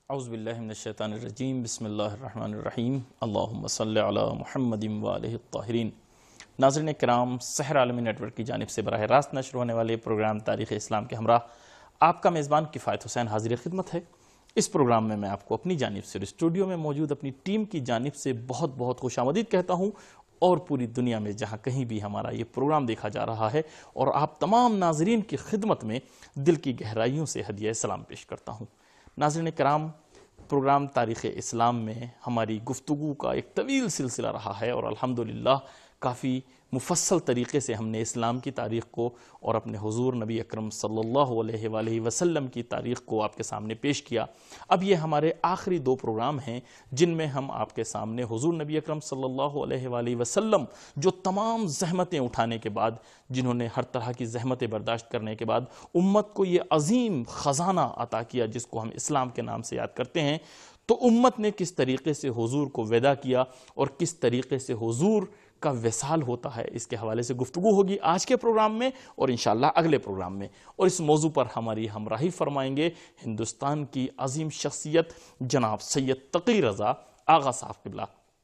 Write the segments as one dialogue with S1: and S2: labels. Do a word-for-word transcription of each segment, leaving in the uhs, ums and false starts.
S1: اعوذ باللہ من الشیطان الرجیم بسم اللہ الرحمن الرحیم اللہم صلی علی محمد وآلہ الطاہرین۔ ناظرین کرام، سحر عالمی نیٹ ورک کی جانب سے براہ راست نشر ہونے والے پروگرام تاریخ اسلام کے ہمراہ آپ کا میزبان کفایت حسین حاضر خدمت ہے۔ اس پروگرام میں میں آپ کو اپنی جانب سے اور اسٹوڈیو میں موجود اپنی ٹیم کی جانب سے بہت بہت خوش آمدید کہتا ہوں، اور پوری دنیا میں جہاں کہیں بھی ہمارا یہ پروگرام دیکھا جا رہا ہے، اور آپ تمام ناظرین کی خدمت میں دل کی گہرائیوں سے ہدیہ سلام پیش کرتا ہوں۔ ناظرین کرام، پروگرام تاریخ اسلام میں ہماری گفتگو کا ایک طویل سلسلہ رہا ہے، اور الحمدللہ کافی مفصل طریقے سے ہم نے اسلام کی تاریخ کو اور اپنے حضور نبی اکرم صلی اللہ علیہ وآلہ وسلم کی تاریخ کو آپ کے سامنے پیش کیا۔ اب یہ ہمارے آخری دو پروگرام ہیں جن میں ہم آپ کے سامنے حضور نبی اکرم صلی اللہ علیہ وآلہ وسلم جو تمام زحمتیں اٹھانے کے بعد، جنہوں نے ہر طرح کی زحمتیں برداشت کرنے کے بعد امت کو یہ عظیم خزانہ عطا کیا جس کو ہم اسلام کے نام سے یاد کرتے ہیں، تو امت نے کس طریقے سے حضور کو وداع کیا اور کس طریقے سے حضور کا وصال ہوتا ہے، اس کے حوالے سے گفتگو ہوگی آج کے پروگرام میں اور انشاءاللہ اگلے پروگرام میں۔ اور اس موضوع پر ہماری ہمراہی فرمائیں گے ہندوستان کی عظیم شخصیت جناب سید تقی رضا آغا صاحب قبلہ۔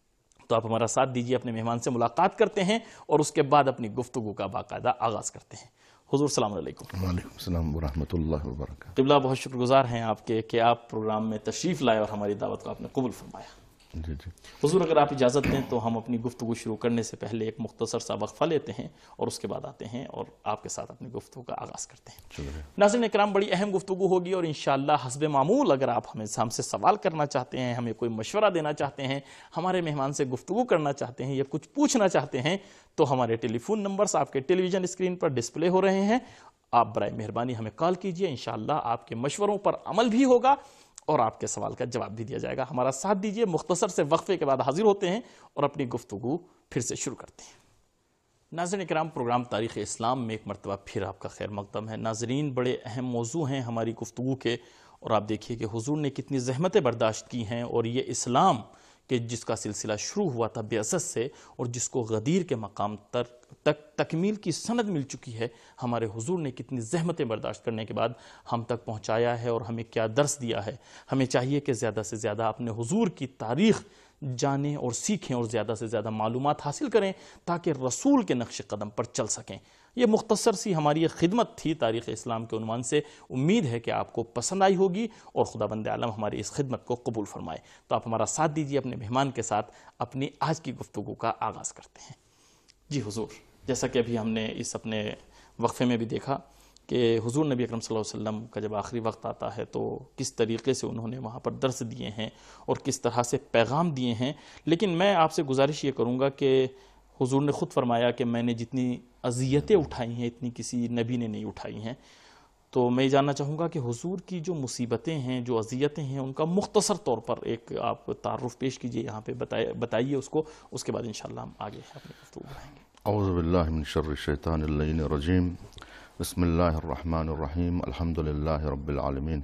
S1: تو آپ ہمارا ساتھ دیجیے، اپنے مہمان سے ملاقات کرتے ہیں اور اس کے بعد اپنی گفتگو کا باقاعدہ آغاز کرتے ہیں۔ حضور السلام علیکم۔
S2: وعلیکم السلام ورحمۃ اللہ وبرکاتہ۔
S1: قبلہ، بہت شکر گزار ہیں آپ کے کہ آپ پروگرام میں تشریف لائے اور ہماری دعوت کو آپ نے قبول فرمایا۔
S2: جی جی
S1: حضور، اگر آپ اجازت دیں تو ہم اپنی گفتگو شروع کرنے سے پہلے ایک مختصر سا وقفہ لیتے ہیں اور اس کے بعد آتے ہیں اور آپ کے ساتھ اپنی گفتگو کا آغاز کرتے ہیں۔
S2: شکریہ۔
S1: ناظرین کرام، بڑی اہم گفتگو ہوگی اور انشاءاللہ حسب معمول اگر آپ ہمیں ہم سے سوال کرنا چاہتے ہیں، ہمیں کوئی مشورہ دینا چاہتے ہیں، ہمارے مہمان سے گفتگو کرنا چاہتے ہیں یا کچھ پوچھنا چاہتے ہیں، تو ہمارے ٹیلی فون نمبرز آپ کے ٹیلی ویژن اسکرین پر ڈسپلے ہو رہے ہیں۔ آپ برائے مہربانی ہمیں کال کیجئے، انشاءاللہ آپ کے مشوروں پر عمل بھی ہوگا اور آپ کے سوال کا جواب بھی دیا جائے گا۔ ہمارا ساتھ دیجئے، مختصر سے وقفے کے بعد حاضر ہوتے ہیں اور اپنی گفتگو پھر سے شروع کرتے ہیں۔ ناظرین اکرام، پروگرام تاریخ اسلام میں ایک مرتبہ پھر آپ کا خیر مقدم ہے۔ ناظرین، بڑے اہم موضوع ہیں ہماری گفتگو کے، اور آپ دیکھیے کہ حضور نے کتنی زحمتیں برداشت کی ہیں، اور یہ اسلام کہ جس کا سلسلہ شروع ہوا تھا بعثت سے اور جس کو غدیر کے مقام تک تک تکمیل کی سند مل چکی ہے، ہمارے حضور نے کتنی زحمتیں برداشت کرنے کے بعد ہم تک پہنچایا ہے اور ہمیں کیا درس دیا ہے۔ ہمیں چاہیے کہ زیادہ سے زیادہ اپنے حضور کی تاریخ جانیں اور سیکھیں اور زیادہ سے زیادہ معلومات حاصل کریں تاکہ رسول کے نقش قدم پر چل سکیں۔ یہ مختصر سی ہماری ایک خدمت تھی تاریخ اسلام کے عنوان سے، امید ہے کہ آپ کو پسند آئی ہوگی اور خدا بند عالم ہماری اس خدمت کو قبول فرمائے۔ تو آپ ہمارا ساتھ دیجیے، اپنے مہمان کے ساتھ اپنی آج کی گفتگو کا آغاز کرتے ہیں۔ جی حضور، جیسا کہ ابھی ہم نے اس اپنے وقفے میں بھی دیکھا کہ حضور نبی اکرم صلی اللہ علیہ وسلم کا جب آخری وقت آتا ہے تو کس طریقے سے انہوں نے وہاں پر درس دیے ہیں اور کس طرح سے پیغام دیے ہیں، لیکن میں آپ سے گزارش یہ کروں گا کہ حضور نے خود فرمایا کہ میں نے جتنی اذیتیں اٹھائی ہیں اتنی کسی نبی نے نہیں اٹھائی ہیں۔ تو میں یہ جاننا چاہوں گا کہ حضور کی جو مصیبتیں ہیں، جو اذیتیں ہیں، ان کا مختصر طور پر ایک آپ تعارف پیش کیجئے، یہاں پہ بتائیے اس کو، اس کے بعد انشاءاللہ ہم آگے اپنی گفتگو بڑھائیں گے۔
S2: اعوذ باللہ من شر الشیطان اللعین الرجیم، بسم اللہ الرحمن الرحیم، الحمدللہ رب العالمین۔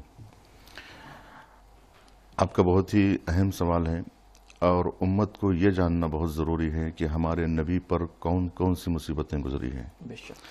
S2: آپ کا بہت ہی اہم سوال ہے، اور امت کو یہ جاننا بہت ضروری ہے کہ ہمارے نبی پر کون کون سی مصیبتیں گزری ہیں۔
S1: بے شک۔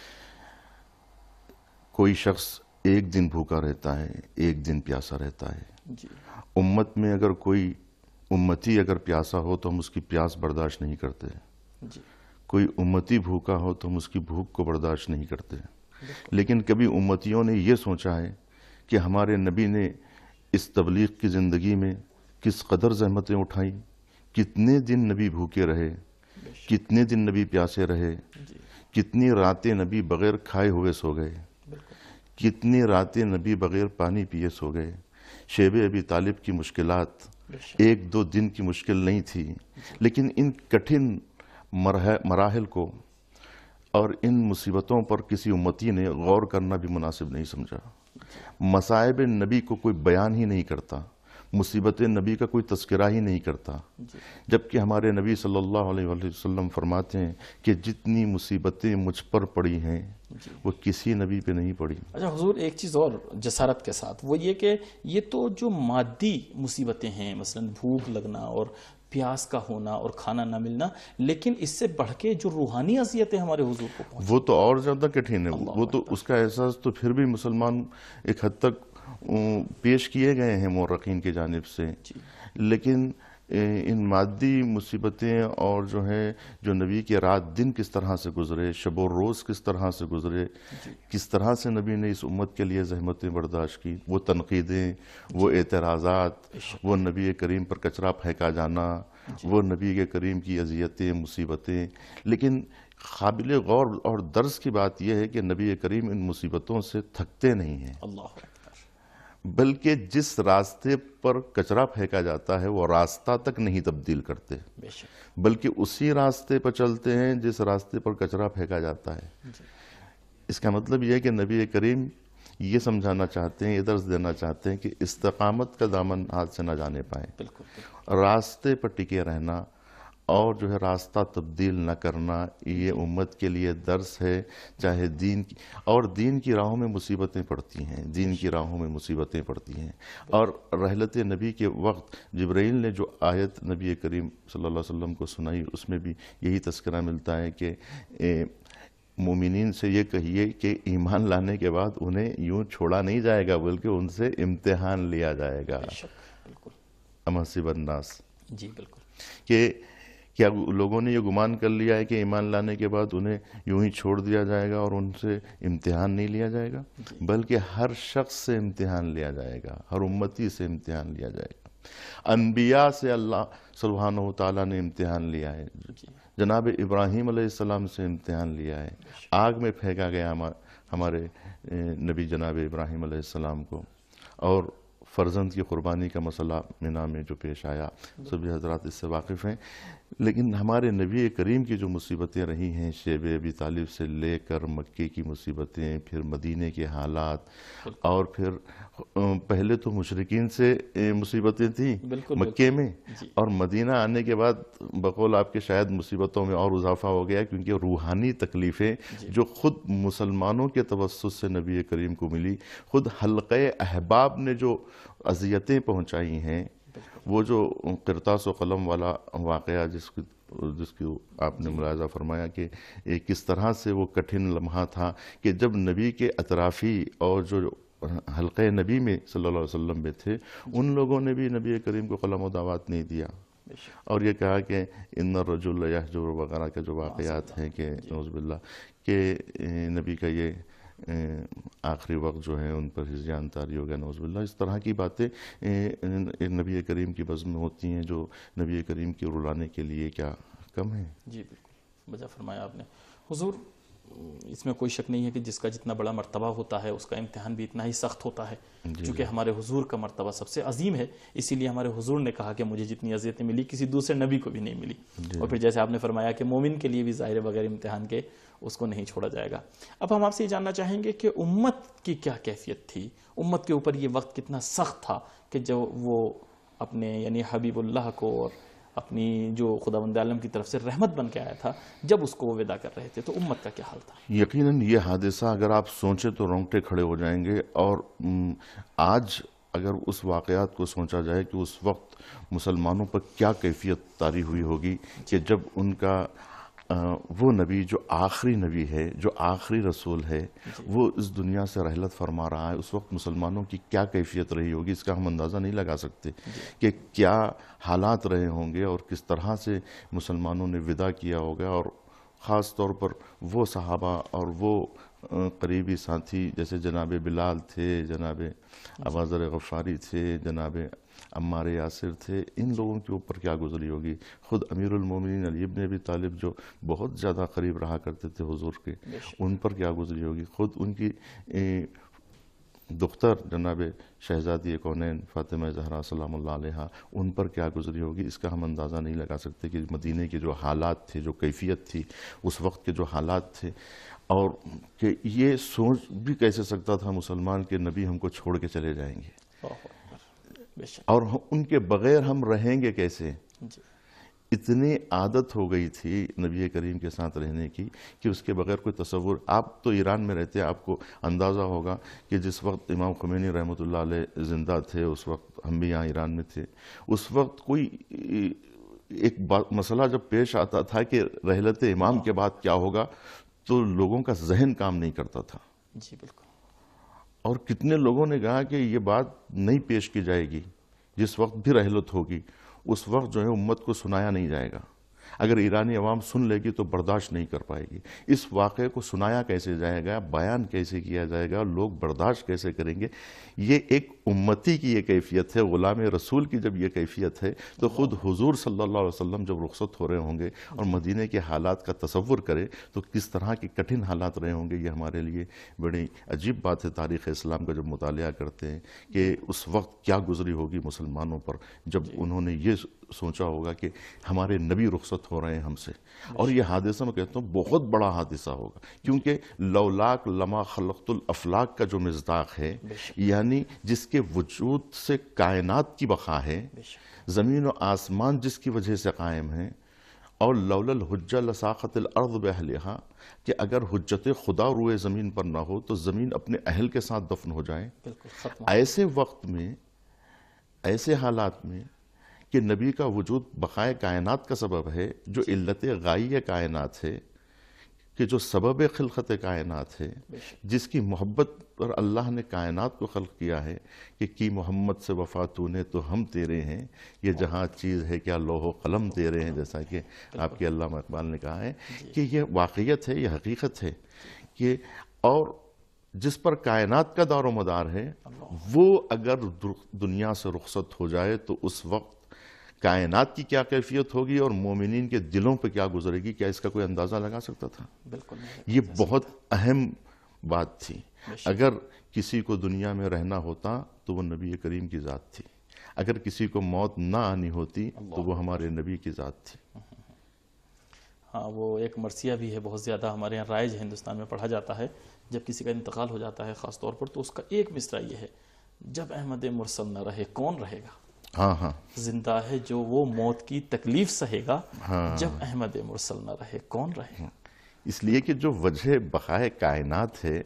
S2: کوئی شخص ایک دن بھوکا رہتا ہے، ایک دن پیاسا رہتا ہے۔
S1: جی۔
S2: امت میں اگر کوئی امتی اگر پیاسا ہو تو ہم اس کی پیاس برداشت نہیں کرتے،
S1: جی۔
S2: کوئی امتی بھوکا ہو تو ہم اس کی بھوک کو برداشت نہیں کرتے۔ لیکن کبھی امتیوں نے یہ سوچا ہے کہ ہمارے نبی نے اس تبلیغ کی زندگی میں کس قدر زحمتیں اٹھائیں، کتنے دن نبی بھوکے رہے، کتنے دن نبی پیاسے رہے، کتنی راتیں نبی بغیر کھائے ہوئے سو گئے، کتنی راتیں نبی بغیر پانی پیے سو گئے۔ شیب ابی طالب کی مشکلات ایک دو دن کی مشکل نہیں تھی، لیکن ان کٹھن مراحل کو اور ان مصیبتوں پر کسی امتی نے غور کرنا بھی مناسب نہیں سمجھا۔ مصائب نبی کو کوئی بیان ہی نہیں کرتا، مصیبت نبی کا کوئی تذکرہ ہی نہیں کرتا، جبکہ ہمارے نبی صلی اللہ علیہ وسلم فرماتے ہیں کہ جتنی مصیبتیں مجھ پر پڑی ہیں وہ کسی نبی پہ نہیں پڑی۔
S1: اچھا حضور، ایک چیز اور جسارت کے ساتھ، وہ یہ کہ یہ تو جو مادی مصیبتیں ہیں، مثلا بھوک لگنا اور پیاس کا ہونا اور کھانا نہ ملنا، لیکن اس سے بڑھ کے جو روحانی اذیتیں ہمارے حضور کو پہنچی،
S2: وہ تو اور زیادہ کٹھن ہے۔ وہ تو اس کا احساس تو پھر بھی مسلمان ایک حد تک پیش کیے گئے ہیں مورخین کی جانب سے، لیکن ان مادی مصیبتیں اور جو ہے جو نبی کے رات دن کس طرح سے گزرے، شب و روز کس طرح سے گزرے، کس طرح سے نبی نے اس امت کے لیے زحمتیں برداشت کی، وہ تنقیدیں، وہ اعتراضات، وہ نبی کریم پر کچرا پھینکا جانا، وہ نبی کے کریم کی اذیتیں، مصیبتیں، لیکن قابل غور اور درس کی بات یہ ہے کہ نبی کریم ان مصیبتوں سے تھکتے نہیں ہیں،
S1: اللہ،
S2: بلکہ جس راستے پر کچرا پھینکا جاتا ہے وہ راستہ تک نہیں تبدیل کرتے، بلکہ اسی راستے پر چلتے ہیں جس راستے پر کچرا پھینکا جاتا ہے۔ اس کا مطلب یہ ہے کہ نبی کریم یہ سمجھانا چاہتے ہیں، یہ درس دینا چاہتے ہیں کہ استقامت کا دامن ہاتھ سے نہ جانے پائے، راستے پر ٹکے رہنا اور جو ہے راستہ تبدیل نہ کرنا، یہ امت کے لیے درس ہے۔ چاہے دین کی اور دین کی راہوں میں مصیبتیں پڑتی ہیں، دین کی راہوں میں مصیبتیں پڑتی ہیں، اور رحلت نبی کے وقت جبرائیل نے جو آیت نبی کریم صلی اللہ علیہ وسلم کو سنائی، اس میں بھی یہی تذکرہ ملتا ہے کہ مومنین سے یہ کہیے کہ ایمان لانے کے بعد انہیں یوں چھوڑا نہیں جائے گا، بلکہ ان سے امتحان لیا جائے گا۔ ام حسب الناس،
S1: جی بالکل،
S2: کہ کیا لوگوں نے یہ گمان کر لیا ہے کہ ایمان لانے کے بعد انہیں یوں ہی چھوڑ دیا جائے گا اور ان سے امتحان نہیں لیا جائے گا؟ بلکہ ہر شخص سے امتحان لیا جائے گا، ہر امتی سے امتحان لیا جائے گا۔ انبیاء سے اللہ سبحانہ و تعالیٰ نے امتحان لیا ہے، جناب ابراہیم علیہ السلام سے امتحان لیا ہے، آگ میں پھینکا گیا ہمارے نبی جناب ابراہیم علیہ السلام کو، اور فرزند کی قربانی کا مسئلہ مینا میں جو پیش آیا، سبھی حضرات اس سے واقف ہیں۔ لیکن ہمارے نبی کریم کی جو مصیبتیں رہی ہیں، شیب ابی طالب سے لے کر مکے کی مصیبتیں، پھر مدینے کے حالات، اور پھر پہلے تو مشرکین سے مصیبتیں تھیں مکے میں، اور مدینہ آنے کے بعد بقول آپ کے شاید مصیبتوں میں اور اضافہ ہو گیا، کیونکہ روحانی تکلیفیں جو خود مسلمانوں کے توسط سے نبی کریم کو ملی، خود حلقہ احباب نے جو اذیتیں پہنچائی ہیں، وہ جو قرطاس و قلم والا واقعہ جس کی جس کی آپ نے ملاحظہ فرمایا کہ کس طرح سے وہ کٹھن لمحہ تھا کہ جب نبی کے اطرافی اور جو حلقہ نبی میں صلی اللہ علیہ وسلم میں تھے، ان لوگوں نے بھی نبی کریم کو قلم و دعوت نہیں دیا، اور یہ کہا کہ ان الرجل یحجر وغیرہ کے جو واقعات ہیں کہ نعوذ باللہ کہ نبی کا یہ آخری وقت جو ہے ان پر ہجران طاری ہو گیا، نعوذ باللہ۔ اس طرح کی باتیں نبی کریم کی بزم میں ہوتی ہیں جو نبی کریم کی رلانے کے لیے کیا کم ہے۔
S1: جی بالکل، بجا فرمایا آپ نے حضور۔ اس میں کوئی شک نہیں ہے کہ جس کا جتنا بڑا مرتبہ ہوتا ہے اس کا امتحان بھی اتنا ہی سخت ہوتا ہے، چونکہ ہمارے حضور کا مرتبہ سب سے عظیم ہے، اسی لیے ہمارے حضور نے کہا کہ مجھے جتنی اذیتیں ملی کسی دوسرے نبی کو بھی نہیں ملی۔ اور پھر جیسے آپ نے فرمایا کہ مومن کے لیے بھی ظاہر بغیر امتحان کے اس کو نہیں چھوڑا جائے گا۔ اب ہم آپ سے یہ جاننا چاہیں گے کہ امت کی کیا کیفیت تھی، امت کے اوپر یہ وقت کتنا سخت تھا کہ جو وہ اپنے یعنی حبیب اللہ کو اور اپنی جو خداوند عالم کی طرف سے رحمت بن کے آیا تھا، جب اس کو وہ ودا کر رہے تھے تو امت کا کیا حال تھا؟
S2: یقیناً یہ حادثہ اگر آپ سوچیں تو رونگٹے کھڑے ہو جائیں گے، اور آج اگر اس واقعات کو سوچا جائے کہ اس وقت مسلمانوں پر کیا کیفیت طاری ہوئی ہوگی کہ جب ان کا وہ نبی جو آخری نبی ہے، جو آخری رسول ہے، وہ اس دنیا سے رحلت فرما رہا ہے، اس وقت مسلمانوں کی کیا کیفیت رہی ہوگی، اس کا ہم اندازہ نہیں لگا سکتے کہ کیا حالات رہے ہوں گے اور کس طرح سے مسلمانوں نے ودا کیا ہوگا۔ اور خاص طور پر وہ صحابہ اور وہ قریبی ساتھی جیسے جناب بلال تھے، جناب ابوذر غفاری تھے، جناب عمار یاسر تھے، ان لوگوں کے اوپر کیا گزری ہوگی۔ خود امیر المومنین علی ابن ابی طالب جو بہت زیادہ قریب رہا کرتے تھے حضور کے، ان پر کیا گزری ہوگی۔ خود ان کی دختر جناب شہزادی کونین فاطمہ زہرا سلام اللہ علیہا، ان پر کیا گزری ہوگی، اس کا ہم اندازہ نہیں لگا سکتے کہ مدینے کے جو حالات تھے، جو کیفیت تھی اس وقت کے جو حالات تھے، اور کہ یہ سوچ بھی کیسے سکتا تھا مسلمان کہ نبی ہم کو چھوڑ کے چلے جائیں گے، اور ان کے بغیر ہم رہیں گے کیسے۔ اتنی عادت ہو گئی تھی نبی کریم کے ساتھ رہنے کی کہ اس کے بغیر کوئی تصور۔ آپ تو ایران میں رہتے ہیں، آپ کو اندازہ ہوگا کہ جس وقت امام خمینی رحمۃ اللہ علیہ زندہ تھے، اس وقت ہم بھی یہاں ایران میں تھے، اس وقت کوئی ایک مسئلہ جب پیش آتا تھا کہ رحلت امام کے بعد کیا ہوگا، تو لوگوں کا ذہن کام نہیں کرتا تھا۔
S1: جی بالکل۔
S2: اور کتنے لوگوں نے کہا کہ یہ بات نہیں پیش کی جائے گی، جس وقت بھی رحلت ہوگی اس وقت جو ہے امت کو سنایا نہیں جائے گا، اگر ایرانی عوام سن لے گی تو برداشت نہیں کر پائے گی، اس واقعے کو سنایا کیسے جائے گا، بیان کیسے کیا جائے گا، لوگ برداشت کیسے کریں گے۔ یہ ایک امتی کی یہ کیفیت ہے، غلام رسول کی جب یہ کیفیت ہے تو خود حضور صلی اللہ علیہ وسلم جب رخصت ہو رہے ہوں گے اور مدینے کے حالات کا تصور کرے تو کس طرح کی کٹھن حالات رہے ہوں گے۔ یہ ہمارے لیے بڑی عجیب بات ہے تاریخ اسلام کا جب مطالعہ کرتے ہیں کہ اس وقت کیا گزری ہوگی مسلمانوں پر جب انہوں نے یہ سوچا ہوگا کہ ہمارے نبی رخصت ہو رہے ہیں ہم سے، اور یہ حادثہ میں کہتا ہوں بہت بڑا حادثہ ہوگا، کیونکہ لولاک لما خلقت الافلاق کا جو مصداق ہے، یعنی جس کے وجود سے کائنات کی بقا ہے، زمین و آسمان جس کی وجہ سے قائم ہیں، اور لولا الحجہ لساقت الارض باہلہا، کہ اگر حجت خدا روئے زمین پر نہ ہو تو زمین اپنے اہل کے ساتھ دفن ہو جائے۔ ایسے وقت میں، ایسے حالات میں کہ نبی کا وجود بقائے کائنات کا سبب ہے، جو علت غائی کائنات ہے، کہ جو سبب خلقت کائنات ہے، جس کی محبت پر اللہ نے کائنات کو خلق کیا ہے کہ کی محمد سے وفا تو نے تو ہم تیرے ہیں، یہ جہاں چیز ہے کیا لوح و قلم تیرے ہیں، جیسا کہ آپ کے علامہ اقبال نے کہا ہے کہ یہ واقعیت ہے، یہ حقیقت ہے کہ اور جس پر کائنات کا دار و مدار ہے وہ اگر دنیا سے رخصت ہو جائے تو اس وقت کائنات کی کیا کیفیت ہوگی اور مومنین کے دلوں پہ کیا گزرے گی، کیا اس کا کوئی اندازہ لگا سکتا تھا؟
S1: بالکل
S2: یہ بہت اہم بات تھی۔ اگر کسی کو دنیا میں رہنا ہوتا تو وہ نبی کریم کی ذات تھی، اگر کسی کو موت نہ آنی ہوتی تو وہ ہمارے نبی کی ذات تھی۔
S1: ہاں، وہ ایک مرثیہ بھی ہے، بہت زیادہ ہمارے یہاں رائج ہے، ہندوستان میں پڑھا جاتا ہے جب کسی کا انتقال ہو جاتا ہے خاص طور پر، تو اس کا ایک مصرع یہ ہے، جب احمد مرسل نہ رہے کون رہے گا؟
S2: ہاں ہاں،
S1: زندہ ہے جو وہ موت کی تکلیف سہے گا، جب احمد مرسل نہ رہے کون رہے گا؟
S2: اس لیے کہ جو وجہ بقائے کائنات ہے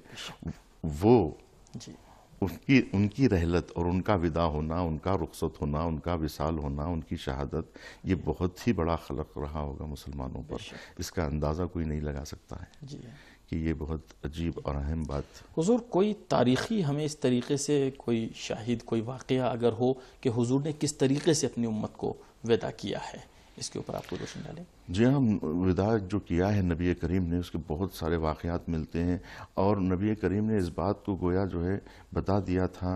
S2: وہ
S1: جی
S2: ان کی ان کی رحلت اور ان کا وداع ہونا، ان کا رخصت ہونا، ان کا وصال ہونا، ان کی شہادت، یہ بہت ہی بڑا خلق رہا ہوگا مسلمانوں پر، اس کا اندازہ کوئی نہیں لگا سکتا ہے
S1: جی
S2: کہ یہ بہت عجیب اور اہم بات تھی۔
S1: حضور، کوئی تاریخی ہمیں اس طریقے سے کوئی شاہد، کوئی واقعہ اگر ہو کہ حضور نے کس طریقے سے اپنی امت کو وداع کیا ہے، اس کے اوپر آپ کو روشنی ڈالیں؟
S2: جی ہاں، وداع جو کیا ہے نبی کریم نے، اس کے بہت سارے واقعات ملتے ہیں، اور نبی کریم نے اس بات کو گویا جو ہے بتا دیا تھا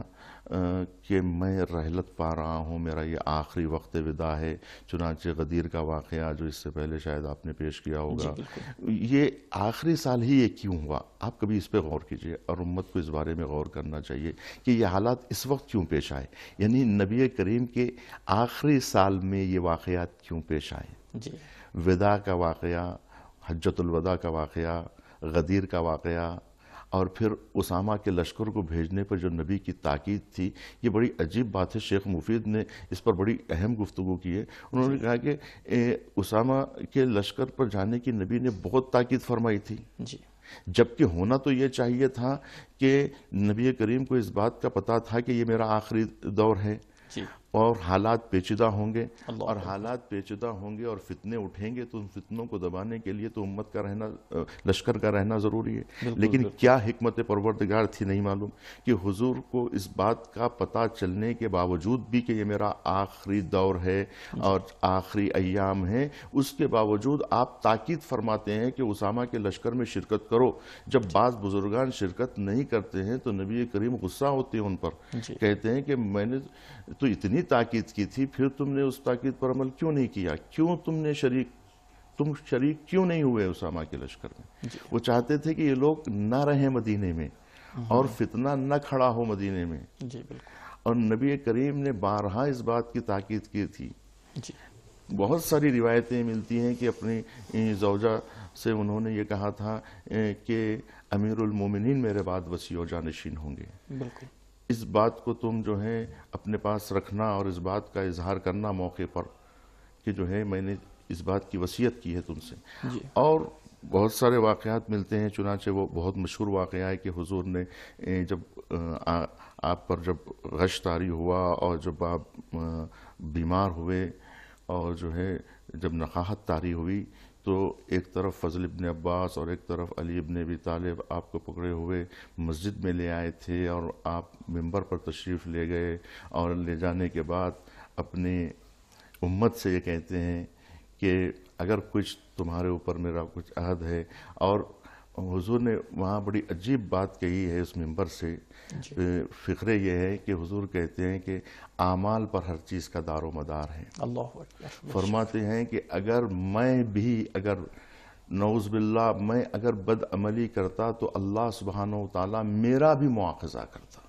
S2: کہ میں رحلت پا رہا ہوں، میرا یہ آخری وقت وداع ہے۔ چنانچہ غدیر کا واقعہ جو اس سے پہلے شاید آپ نے پیش کیا ہوگا، یہ آخری سال ہی یہ کیوں ہوا؟ آپ کبھی اس پہ غور کیجئے، اور امت کو اس بارے میں غور کرنا چاہیے کہ یہ حالات اس وقت کیوں پیش آئے، یعنی نبی کریم کے آخری سال میں یہ واقعات کیوں پیش آئے۔
S1: جی،
S2: وداع کا واقعہ، حجۃ الوداع کا واقعہ، غدیر کا واقعہ، اور پھر اسامہ کے لشکر کو بھیجنے پر جو نبی کی تاکید تھی، یہ بڑی عجیب بات ہے۔ شیخ مفید نے اس پر بڑی اہم گفتگو کی ہے، انہوں نے کہا کہ اسامہ کے لشکر پر جانے کی نبی نے بہت تاکید فرمائی تھی،
S1: جی،
S2: جبکہ ہونا تو یہ چاہیے تھا کہ نبی کریم کو اس بات کا پتہ تھا کہ یہ میرا آخری دور ہے،
S1: جی،
S2: اور حالات پیچیدہ ہوں گے،
S1: اللہ
S2: اور حالات پیچیدہ ہوں گے اور فتنے اٹھیں گے، تو ان فتنوں کو دبانے کے لیے تو امت کا رہنا، لشکر کا رہنا ضروری ہے۔ لیکن کیا حکمت پروردگار تھی نہیں معلوم کہ حضور کو اس بات کا پتہ چلنے کے باوجود بھی کہ یہ میرا آخری دور ہے اور آخری ایام ہے، اس کے باوجود آپ تاکید فرماتے ہیں کہ اسامہ کے لشکر میں شرکت کرو۔ جب بعض بزرگان شرکت نہیں کرتے ہیں تو نبی کریم غصہ ہوتے ہیں ان پر، کہتے ہیں کہ میں نے تو اتنی تاکید کی تھی، پھر تم نے اس تاکید پر عمل کیوں نہیں کیا؟ کیوں تم نے شریک تم شریک کیوں نہیں ہوئے اسامہ کے لشکر میں؟ وہ چاہتے تھے کہ یہ لوگ نہ رہیں مدینے میں اور فتنہ نہ کھڑا ہو مدینے میں،
S1: جی بالکل،
S2: اور نبی کریم نے بارہا اس بات کی تاکید کی تھی۔
S1: جی،
S2: بہت ساری روایتیں ملتی ہیں کہ اپنی زوجہ سے انہوں نے یہ کہا تھا کہ امیر المومنین میرے بعد وصی و جانشین ہوں گے،
S1: بالکل،
S2: اس بات کو تم جو ہے اپنے پاس رکھنا اور اس بات کا اظہار کرنا موقع پر کہ جو ہے میں نے اس بات کی وصیت کی ہے تم سے۔
S1: جی،
S2: اور بہت سارے واقعات ملتے ہیں، چنانچہ وہ بہت مشہور واقعہ ہے کہ حضور نے جب آپ پر جب غش طاری ہوا اور جب آپ بیمار ہوئے اور جو ہے جب نقاہت طاری ہوئی تو ایک طرف فضل ابن عباس اور ایک طرف علی ابن ابی طالب آپ کو پکڑے ہوئے مسجد میں لے آئے تھے، اور آپ منبر پر تشریف لے گئے، اور لے جانے کے بعد اپنی امت سے یہ کہتے ہیں کہ اگر کچھ تمہارے اوپر میرا کچھ عہد ہے، اور حضور نے وہاں بڑی عجیب بات کہی ہے اس منبر سے. فقرے یہ ہے کہ حضور کہتے ہیں کہ اعمال پر ہر چیز کا دار و مدار ہے.
S1: اللہ اکبر.
S2: فرماتے ہیں کہ اگر میں بھی اگر نعوذ باللہ میں اگر بد عملی کرتا تو اللہ سبحانہ و تعالیٰ میرا بھی مواخذہ کرتا.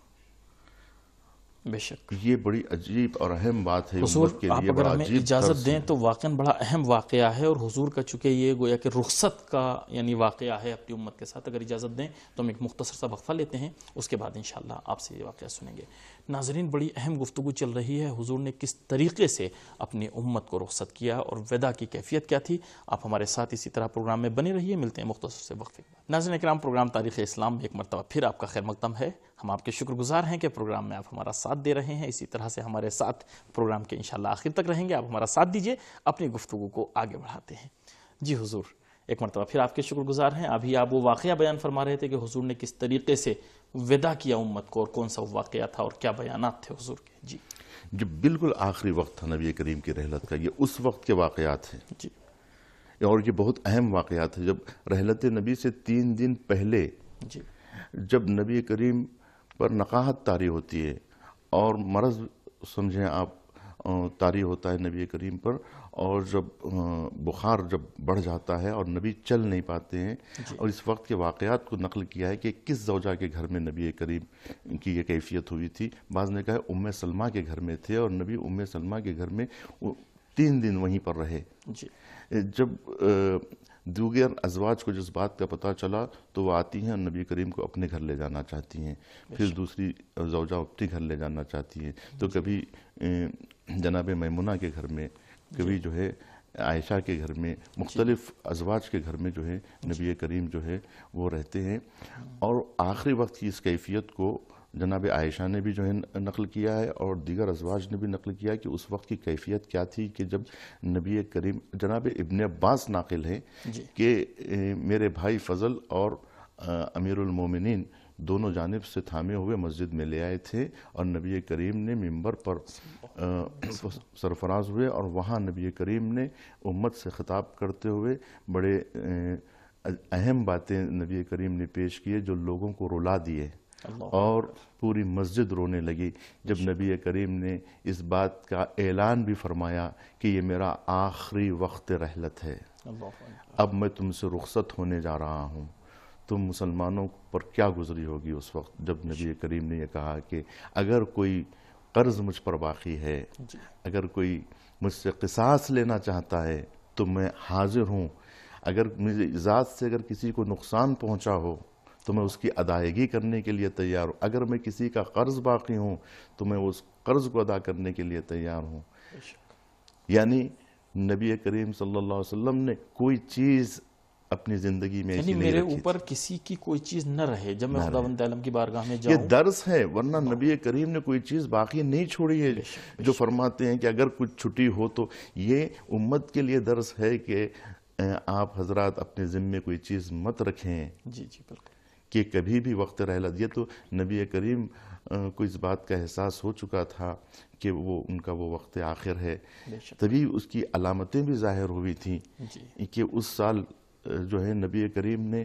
S1: بے شک
S2: یہ بڑی عجیب اور اہم بات ہے
S1: حضور.
S2: امت کے
S1: آپ
S2: لیے.
S1: اگر
S2: بڑا
S1: ہمیں
S2: عجیب
S1: اجازت
S2: درس
S1: دیں
S2: ہے.
S1: تو واقعاً بڑا اہم واقعہ ہے، اور حضور کا چونکہ یہ گویا کہ رخصت کا یعنی واقعہ ہے اپنی امت کے ساتھ. اگر اجازت دیں تو ہم ایک مختصر سا وقفہ لیتے ہیں، اس کے بعد انشاءاللہ آپ سے یہ واقعہ سنیں گے. ناظرین، بڑی اہم گفتگو چل رہی ہے، حضور نے کس طریقے سے اپنی امت کو رخصت کیا اور وداع کی کیفیت کیا تھی. آپ ہمارے ساتھ اسی طرح پروگرام میں بنے رہیے. ملتے ہیں مختصر سے وقفے کے بعد. ناظرین اکرام، پروگرام تاریخ اسلام میں ایک مرتبہ پھر آپ کا خیر مقدم ہے. ہم آپ کے شکر گزار ہیں کہ پروگرام میں آپ ہمارا ساتھ دے رہے ہیں. اسی طرح سے ہمارے ساتھ پروگرام کے انشاءاللہ آخر تک رہیں گے. آپ ہمارا ساتھ دیجئے، اپنی گفتگو کو آگے بڑھاتے ہیں. جی حضور، ایک مرتبہ پھر آپ کے شکر گزار ہیں. ابھی آپ وہ واقعہ بیان فرما رہے تھے کہ حضور نے کس طریقے سے وداع کیا امت کو، اور کون سا واقعہ تھا اور کیا بیانات تھے حضور کے. جی
S2: جو بالکل آخری وقت تھا نبی کریم کی رحلت کا، یہ اس وقت کے واقعات ہیں.
S1: جی
S2: اور یہ بہت اہم واقعات ہیں. جب رحلت نبی سے تین دن پہلے
S1: جی
S2: جب نبی کریم پر نقاہت طاری ہوتی ہے اور مرض سمجھیں آپ طاری ہوتا ہے نبی کریم پر، اور جب بخار جب بڑھ جاتا ہے اور نبی چل نہیں پاتے ہیں، اور اس وقت کے واقعات کو نقل کیا ہے کہ کس زوجہ کے گھر میں نبی کریم کی یہ کیفیت ہوئی تھی. بعض نے کہا ہے ام سلمہ کے گھر میں تھے، اور نبی ام سلمہ کے گھر میں تین دن وہیں پر رہے.
S1: جی
S2: جب دیگر ازواج کو جس بات کا پتہ چلا تو وہ آتی ہیں اور نبی کریم کو اپنے گھر لے جانا چاہتی ہیں. پھر دوسری زوجہ اپنے گھر لے جانا چاہتی ہیں. تو کبھی جناب میمونہ کے گھر میں، کبھی جو ہے عائشہ کے گھر میں، مختلف ازواج کے گھر میں جو ہے نبی کریم جو ہے وہ رہتے ہیں. اور آخری وقت کی اس کیفیت کو جناب عائشہ نے بھی جو ہے نقل کیا ہے، اور دیگر ازواج نے بھی نقل کیا ہے کہ اس وقت کی کیفیت کیا تھی کہ جب نبی کریم، جناب ابن عباس ناقل ہے کہ میرے بھائی فضل اور امیر المومنین دونوں جانب سے تھامے ہوئے مسجد میں لے آئے تھے، اور نبی کریم نے منبر پر سرفراز ہوئے، اور وہاں نبی کریم نے امت سے خطاب کرتے ہوئے بڑے اہم باتیں نبی کریم نے پیش کیے جو لوگوں کو رلا دیے، اور پوری مسجد رونے لگی جب نبی کریم نے اس بات کا اعلان بھی فرمایا کہ یہ میرا آخری وقت رحلت ہے، اب میں تم سے رخصت ہونے جا رہا ہوں. تم مسلمانوں پر کیا گزری ہوگی اس وقت جب نبی کریم نے یہ کہا کہ اگر کوئی قرض مجھ پر باقی ہے، اگر کوئی مجھ سے قصاص لینا چاہتا ہے تو میں حاضر ہوں. اگر مجھے ذات سے اگر کسی کو نقصان پہنچا ہو تو میں اس کی ادائیگی کرنے کے لیے تیار ہوں. اگر میں کسی کا قرض باقی ہوں تو میں اس قرض کو ادا کرنے کے لیے تیار ہوں. یعنی نبی کریم صلی اللہ علیہ وسلم نے کوئی چیز اپنی زندگی میں ایسی
S1: یعنی
S2: نہیں
S1: میرے
S2: رکھی
S1: اوپر کسی کی کوئی چیز نہ رہے جب میں خداوند عالم کی بارگاہ میں جاؤں.
S2: یہ درس ہے، ورنہ نبی کریم نے کوئی چیز باقی نہیں چھوڑی ہے. جو فرماتے ہیں کہ اگر کچھ چھٹی ہو تو یہ امت کے لیے درس ہے کہ آپ حضرات اپنے ذمے کوئی چیز مت رکھیں.
S1: جی جی بالکل.
S2: کہ کبھی بھی وقت رحلت، یہ تو نبی کریم کو اس بات کا احساس ہو چکا تھا کہ وہ ان کا وہ وقت آخر ہے. تبھی اس کی علامتیں بھی ظاہر ہوئی تھیں کہ اس سال جو ہے نبی کریم نے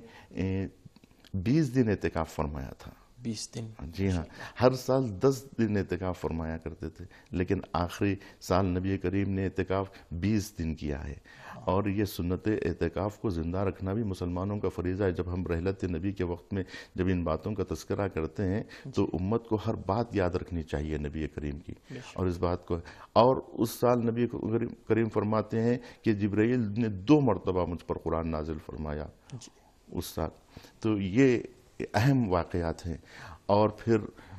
S2: بیس دن اعتکاف فرمایا تھا.
S1: بیس دن؟
S2: جی ہاں، ہر سال دس دن اعتکاف فرمایا کرتے تھے، لیکن آخری سال نبی کریم نے اعتکاف بیس دن کیا ہے. اور یہ سنت اعتکاف کو زندہ رکھنا بھی مسلمانوں کا فریضہ ہے. جب ہم رحلت نبی کے وقت میں جب ان باتوں کا تذکرہ کرتے ہیں تو امت کو ہر بات یاد رکھنی چاہیے نبی کریم کی، اور اس بات کو. اور اس سال نبی کریم فرماتے ہیں کہ جبرائیل نے دو مرتبہ مجھ پر قرآن نازل فرمایا اس سال. تو یہ اہم واقعات ہیں. اور پھر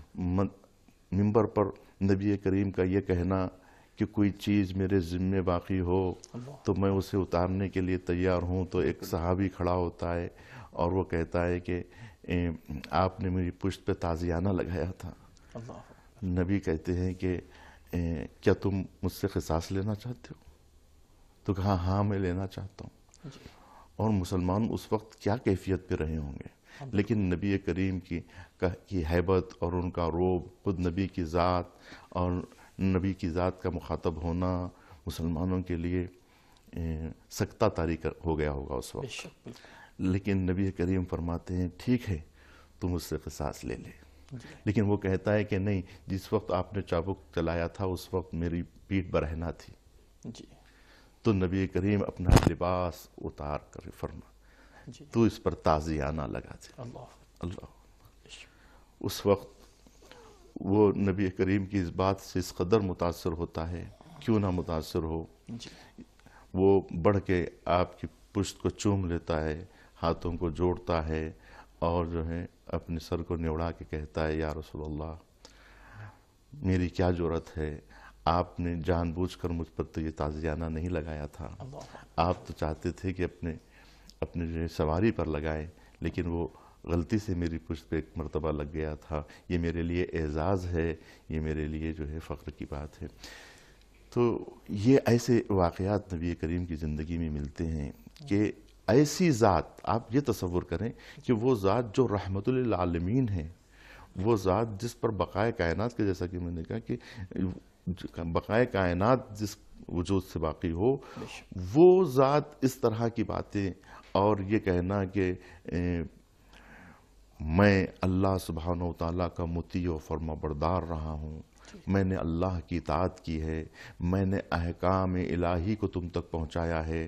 S2: منبر پر نبی کریم کا یہ کہنا کہ کوئی چیز میرے ذمے باقی ہو تو میں اسے اتارنے کے لیے تیار ہوں. تو ایک صحابی کھڑا ہوتا ہے اور وہ کہتا ہے کہ آپ نے میری پشت پہ تازیانہ لگایا تھا. نبی کہتے ہیں کہ کیا تم مجھ سے قصاص لینا چاہتے ہو؟ تو کہا ہاں میں لینا چاہتا ہوں. اور مسلمان اس وقت کیا کیفیت پہ رہے ہوں گے. لیکن نبی کریم کی کی حیبت اور ان کا روب، خود نبی کی ذات اور نبی کی ذات کا مخاطب ہونا مسلمانوں کے لیے سکتہ طاری ہو گیا ہوگا اس وقت. لیکن نبی کریم فرماتے ہیں ٹھیک ہے تم اس سے قصاص لے لے. لیکن وہ کہتا ہے کہ نہیں، جس وقت آپ نے چابک چلایا تھا اس وقت میری پیٹھ برہنہ تھی. تو نبی کریم اپنا لباس اتار کر فرما تو اس پر تازیانہ لگا دے. اللہ. اس وقت وہ نبی کریم کی اس بات سے اس قدر متاثر ہوتا ہے، کیوں نہ متاثر ہو، وہ بڑھ کے آپ کی پشت کو چوم لیتا ہے، ہاتھوں کو جوڑتا ہے اور جو ہے اپنے سر کو نوڑا کے کہتا ہے یا رسول اللہ میری کیا جرأت ہے، آپ نے جان بوجھ کر مجھ پر تو یہ تازیانہ نہیں لگایا تھا، آپ تو چاہتے تھے کہ اپنے اپنے جو سواری پر لگائے، لیکن وہ غلطی سے میری پشت پہ ایک مرتبہ لگ گیا تھا. یہ میرے لیے اعزاز ہے، یہ میرے لیے جو ہے فخر کی بات ہے. تو یہ ایسے واقعات نبی کریم کی زندگی میں ملتے ہیں کہ ایسی ذات، آپ یہ تصور کریں کہ وہ ذات جو رحمت للعالمین ہے، وہ ذات جس پر بقائے کائنات کے، جیسا کہ میں نے کہا کہ بقائے کائنات جس وجود سے باقی ہو، وہ ذات اس طرح کی باتیں اور یہ کہنا کہ میں اللہ سبحانہ وتعالیٰ کا مطیع و فرما بردار رہا ہوں، میں نے اللہ کی اطاعت کی ہے، میں نے احکام الہی کو تم تک پہنچایا ہے.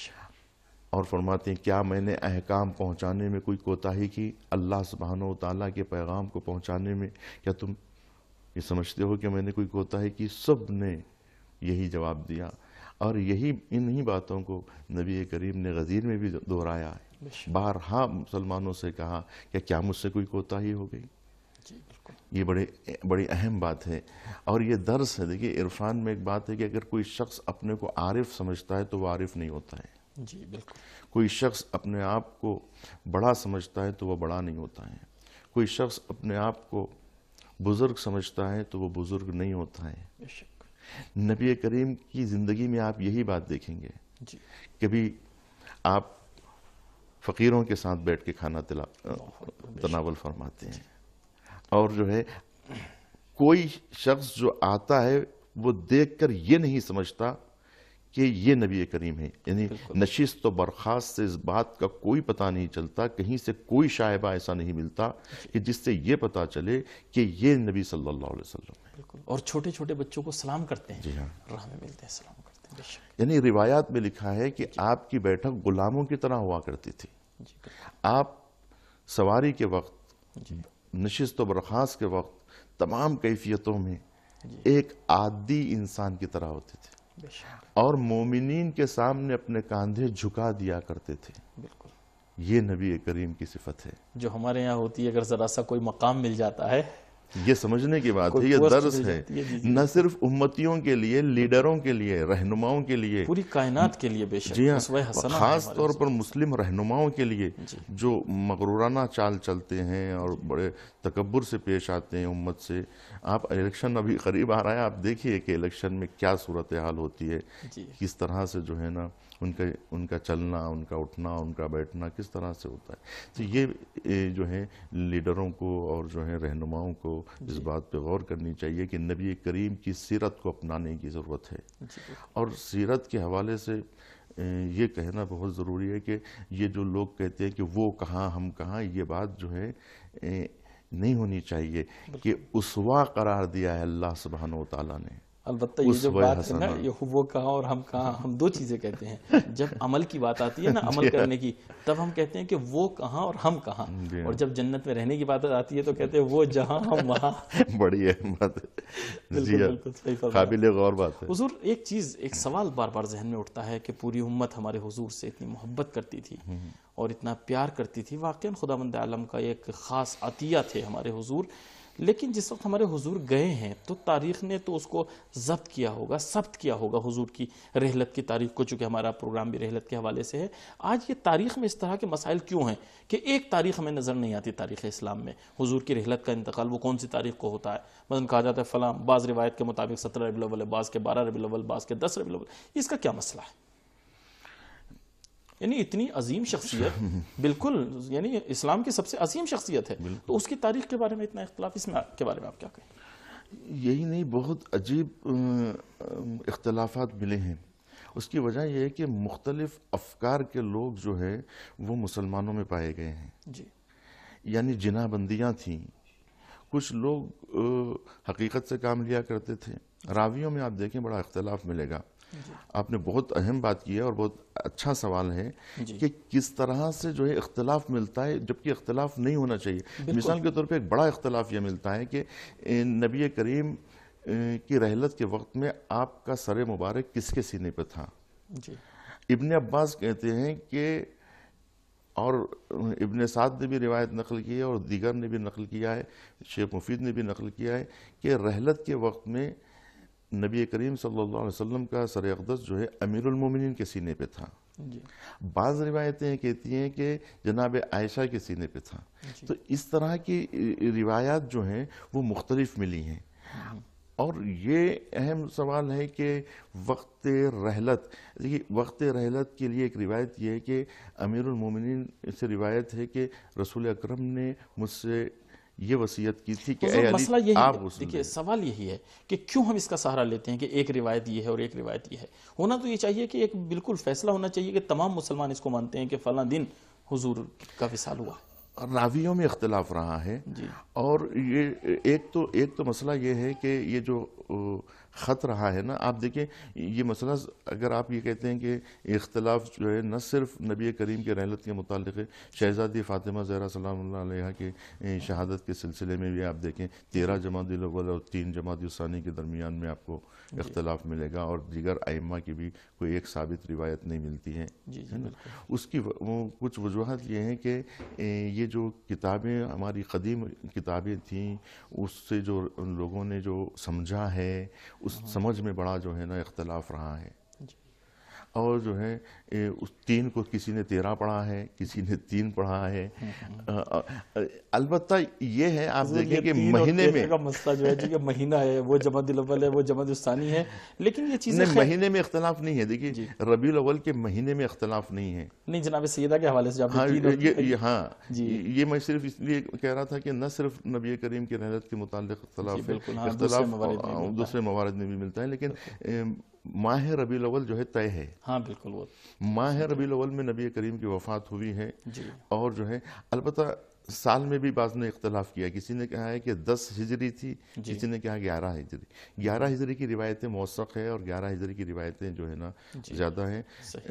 S2: اور فرماتے ہیں کیا میں نے احکام پہنچانے میں کوئی کوتاہی کی؟ اللہ سبحانہ وتعالیٰ کے پیغام کو پہنچانے میں کیا تم یہ سمجھتے ہو کہ میں نے کوئی کوتاہی کی؟ سب نے یہی جواب دیا. اور یہی انہی باتوں کو نبی کریم نے غدیر میں بھی دہرایا ہے، بارہا مسلمانوں سے کہا کہ کیا مجھ سے کوئی کوتاہی ہو گئی. یہ بڑے بڑی اہم بات ہے اور یہ درس ہے. دیکھیے عرفان میں ایک بات ہے کہ اگر کوئی شخص اپنے کو عارف سمجھتا ہے تو وہ عارف نہیں ہوتا ہے.
S1: جی بالکل.
S2: کوئی شخص اپنے آپ کو بڑا سمجھتا ہے تو وہ بڑا نہیں ہوتا ہے. کوئی شخص اپنے آپ کو بزرگ سمجھتا ہے تو وہ بزرگ نہیں ہوتا ہے. نبی کریم کی زندگی میں آپ یہی بات دیکھیں گے.
S1: جی.
S2: کبھی آپ فقیروں کے ساتھ بیٹھ کے کھانا تناول فرماتے ہیں اور جو ہے کوئی شخص جو آتا ہے وہ دیکھ کر یہ نہیں سمجھتا کہ یہ نبی کریم ہے. یعنی نشست و برخاست سے اس بات کا کوئی پتہ نہیں چلتا، کہیں سے کوئی شائبہ ایسا نہیں ملتا کہ جس سے یہ پتہ چلے کہ یہ نبی صلی اللہ علیہ وسلم ہے.
S1: اور چھوٹے چھوٹے بچوں کو سلام کرتے ہیں. جی ہاں. راہ میں ملتے ہیں سلام کرتے ہیں. بے شک.
S2: یعنی روایات میں لکھا ہے کہ آپ کی بیٹھک غلاموں کی طرح ہوا کرتی تھی. آپ سواری کے وقت، نشست و برخاست کے وقت، تمام کیفیتوں میں ایک عادی انسان کی طرح ہوتے تھے اور مومنین کے سامنے اپنے کاندھے جھکا دیا کرتے تھے.
S1: بالکل.
S2: یہ نبی کریم کی صفت ہے
S1: جو ہمارے یہاں ہوتی ہے. اگر ذرا سا کوئی مقام مل جاتا ہے،
S2: یہ سمجھنے کی بات ہے، یہ درس ہے نہ صرف امتیوں کے لیے، لیڈروں کے لیے، رہنماؤں کے لیے،
S1: پوری کائنات کے لیے. بے شک.
S2: جی ہاں، خاص طور پر مسلم رہنماؤں کے لیے جو مغرورانہ چال چلتے ہیں اور بڑے تکبر سے پیش آتے ہیں امت سے. آپ الیکشن ابھی قریب آ رہا ہے، آپ دیکھیے کہ الیکشن میں کیا صورتحال ہوتی ہے، کس طرح سے جو ہے نا ان کا ان کا چلنا، ان کا اٹھنا، ان کا بیٹھنا کس طرح سے ہوتا ہے. تو یہ جو ہے لیڈروں کو اور جو ہے رہنماؤں کو اس بات پہ غور کرنی چاہیے کہ نبی کریم کی سیرت کو اپنانے کی ضرورت ہے. اور سیرت کے حوالے سے یہ کہنا بہت ضروری ہے کہ یہ جو لوگ کہتے ہیں کہ وہ کہاں ہم کہاں، یہ بات جو ہے نہیں ہونی چاہیے کہ اسوہ قرار دیا ہے اللہ سبحانہ وتعالیٰ نے.
S1: البتہ یہ جو بات ہے نا، یہ وہ کہاں اور ہم کہاں، ہم دو چیزیں کہتے ہیں. جب عمل کی بات آتی ہے نا، عمل کرنے کی، تب ہم کہتے ہیں کہ وہ کہاں اور ہم کہاں. اور جب جنت میں رہنے کی بات آتی ہے تو کہتے ہیں وہ جہاں ہم وہاں.
S2: بڑی اہم بات ہے. جی ہاں، قابل غور بات ہے.
S1: حضور ایک چیز، ایک سوال بار بار ذہن میں اٹھتا ہے کہ پوری امت ہمارے حضور سے اتنی محبت کرتی تھی اور اتنا پیار کرتی تھی. واقعاً خداوند عالم کا ایک خاص عطیہ تھے ہمارے حضور. لیکن جس وقت ہمارے حضور گئے ہیں تو تاریخ نے تو اس کو ضبط کیا ہوگا، ثبت کیا ہوگا حضور کی رحلت کی تاریخ کو، چونکہ ہمارا پروگرام بھی رحلت کے حوالے سے ہے. آج یہ تاریخ میں اس طرح کے مسائل کیوں ہیں کہ ایک تاریخ ہمیں نظر نہیں آتی تاریخ اسلام میں؟ حضور کی رحلت کا انتقال وہ کون سی تاریخ کو ہوتا ہے؟ مثلا کہا جاتا ہے فلاں، بعض روایت کے مطابق سترہ ربیع الاول، بعض کے بارہ ربیع الاول، بعض کے دس ربیع الاول. اس کا کیا مسئلہ ہے؟ یعنی اتنی عظیم شخصیت، بالکل یعنی اسلام کی سب سے عظیم شخصیت ہے، تو اس کی تاریخ کے بارے میں اتنا اختلاف، اس میں کے بارے میں آپ کیا کہیں؟
S2: یہی نہیں، بہت عجیب اختلافات ملے ہیں. اس کی وجہ یہ ہے کہ مختلف افکار کے لوگ جو ہے وہ مسلمانوں میں پائے گئے ہیں.
S1: جی.
S2: یعنی جناح بندیاں تھیں، کچھ لوگ حقیقت سے کام لیا کرتے تھے. راویوں میں آپ دیکھیں بڑا اختلاف ملے گا. آپ نے بہت اہم بات کی ہے اور بہت اچھا سوال ہے کہ کس طرح سے جو ہے اختلاف ملتا ہے جبکہ اختلاف نہیں ہونا چاہیے. مثال کے طور پہ ایک بڑا اختلاف یہ ملتا ہے کہ نبی کریم کی رحلت کے وقت میں آپ کا سر مبارک کس کے سینے پہ تھا. ابن عباس کہتے ہیں کہ، اور ابن سعد نے بھی روایت نقل کی ہے اور دیگر نے بھی نقل کیا ہے، شیخ مفید نے بھی نقل کیا ہے کہ رحلت کے وقت میں نبی کریم صلی اللہ علیہ وسلم کا سر اقدس جو ہے امیر المومنین کے سینے پہ تھا. بعض روایتیں کہتی ہیں کہ جناب عائشہ کے سینے پہ تھا. تو اس طرح کی روایات جو ہیں وہ مختلف ملی ہیں. اور یہ اہم سوال ہے کہ وقت رحلت، دیکھیے وقت رحلت کے لیے ایک روایت یہ ہے کہ امیر المومنین سے روایت ہے کہ رسول اکرم نے مجھ سے یہ وصیت کی تھی کہ اے علی آپ غسل دیں.
S1: دیکھیے سوال یہی ہے کہ کیوں ہم اس کا سہارا لیتے ہیں کہ ایک روایت یہ ہے اور ایک روایت یہ ہے. ہونا تو یہ چاہیے کہ ایک بالکل فیصلہ ہونا چاہیے کہ تمام مسلمان اس کو مانتے ہیں کہ فلاں دن حضور کا وصال ہوا.
S2: راویوں میں اختلاف رہا ہے. اور یہ ایک تو ایک تو مسئلہ یہ ہے کہ یہ جو خط رہا ہے نا، آپ دیکھیں یہ مسئلہ اگر آپ یہ کہتے ہیں کہ اختلاف جو ہے نہ صرف نبی کریم کے رحلت کے متعلق ہے، شہزادی فاطمہ زہرا سلام اللہ علیہ کے شہادت کے سلسلے میں بھی آپ دیکھیں تیرہ جمادی الاول اور تین جمادی الثانی کے درمیان میں آپ کو اختلاف ملے گا، اور دیگر ائمہ کی بھی کوئی ایک ثابت روایت نہیں ملتی ہے. اس کی کچھ وجوہات یہ ہیں کہ یہ جو کتابیں ہماری قدیم کتابیں تھیں اس سے جو لوگوں نے جو سمجھا ہے اس سمجھ میں بڑا جو ہے نا اختلاف رہا ہے. اور جو ہے اس تین کو کسی نے تیرہ پڑھا ہے، کسی نے تین پڑھا ہے. البتہ یہ ہے آپ دیکھیں کہ مہینے میں
S1: کا مسئلہ جو ہے کہ مہینہ ہے وہ جمادی الاول ہے وہ جمادی الثانی ہے، لیکن یہ چیزیں
S2: مہینے میں اختلاف نہیں ہے. دیکھیے ربیع الاول کے مہینے میں اختلاف نہیں ہے.
S1: نہیں جناب سیدہ کے حوالے سے
S2: ہاں یہ میں صرف اس لیے کہہ رہا تھا کہ نہ صرف نبی کریم کی رحلت کے متعلق اختلاف ہے، اختلاف دوسرے موارد میں بھی ملتا ہے، لیکن ماہ ربیع الاول جو ہے طے ہے.
S1: ہاں بالکل وہ
S2: ماہ ربیع الاول میں نبی کریم کی وفات ہوئی ہے. اور جو ہے البتہ سال میں بھی بعض نے اختلاف کیا. کسی نے کہا ہے کہ دس ہجری تھی، کسی نے کہا گیارہ ہجری. گیارہ ہجری کی روایتیں موثق ہے اور گیارہ ہجری کی روایتیں جو ہے نا زیادہ ہیں.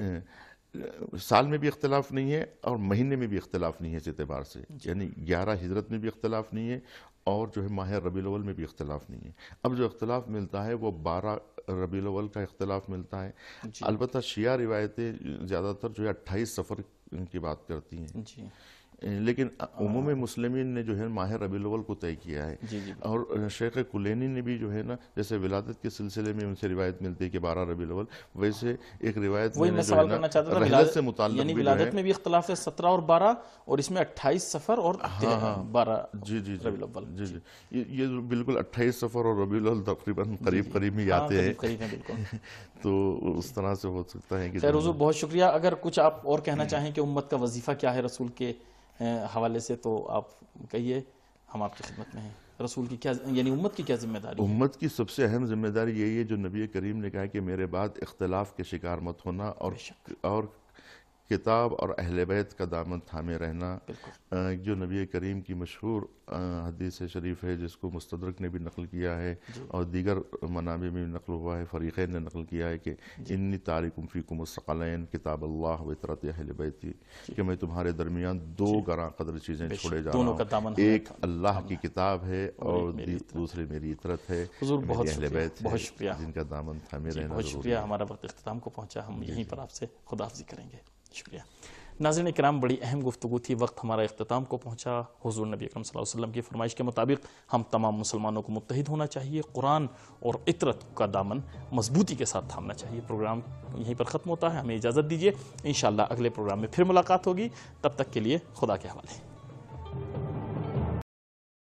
S2: سال میں بھی اختلاف نہیں ہے اور مہینے میں بھی اختلاف نہیں ہے اس اعتبار سے، یعنی گیارہ ہجرت میں بھی اختلاف نہیں ہے اور جو ہے ماہ ربیع الاول میں بھی اختلاف نہیں ہے. اب جو اختلاف ملتا ہے وہ بارہ ربیع الاول کا اختلاف ملتا ہے. البتہ شیعہ روایتیں زیادہ تر جو ہے اٹھائیس سفر کی بات کرتی ہیں، لیکن عموم مسلمین نے جو ہے ماہ ربیع الاول کو طے کیا ہے. اور شیخ کلینی نے بھی جو ہے نا جیسے ولادت کے سلسلے میں ان سے روایت ملتی ہے کہ بارہ ربیع الاول، ویسے ایک روایت
S1: وہی میں سوال کرنا چاہتا تھا
S2: رحلت سے متعلق
S1: یعنی ولادت میں بھی اختلاف ہے سترہ اور بارہ، اور اس میں اٹھائیس سفر اور بارہ
S2: جی جی
S1: ربیع الاول.
S2: جی جی یہ بالکل اٹھائیس سفر اور ربیع الاول تقریباً قریب قریب ہی آتے ہیں، تو اس طرح سے ہو سکتا ہے کہ.
S1: خیر حضور بہت شکریہ. اگر کچھ آپ اور کہنا چاہیں کہ امت کا وظیفہ کیا ہے رسول کے حوالے سے تو آپ کہیے، ہم آپ کی خدمت میں ہیں. رسول کی کیا یعنی امت کی کیا ذمہ داری؟
S2: امت کی سب سے اہم ذمہ داری یہی ہے جو نبی کریم نے کہا کہ میرے بعد اختلاف کے شکار مت ہونا اور اور کتاب اور اہل بیت کا دامن تھامے رہنا. جو نبی کریم کی مشہور حدیث شریف ہے جس کو مستدرک نے بھی نقل کیا ہے اور دیگر منابع میں بھی نقل ہوا ہے، فریقین نے نقل کیا ہے کہ انی تارکم فیکم الثقلین کتاب اللہ و اطرت اہل بیتی، کہ میں تمہارے درمیان دو گراں قدر چیزیں چھوڑے جا رہا ہوں. ایک اللہ کی کتاب ہے اور دوسری میری اطرت ہے، میری اہل بیت ہے جن کا دامن تھامے رہنا.
S1: بہت شکریہ. ہمارا وقت اختتام کو پہنچا، ہم یہیں پر آپ سے خداحافظی کریں گے. شکریہ. ناظرین کرام بڑی اہم گفتگو تھی، وقت ہمارا اختتام کو پہنچا. حضور نبی اکرم صلی اللہ علیہ وسلم کی فرمائش کے مطابق ہم تمام مسلمانوں کو متحد ہونا چاہیے، قرآن اور اطرت کا دامن مضبوطی کے ساتھ تھامنا چاہیے. پروگرام یہیں پر ختم ہوتا ہے، ہمیں اجازت دیجیے. انشاءاللہ اگلے پروگرام میں پھر ملاقات ہوگی. تب تک کے لیے خدا کے حوالے.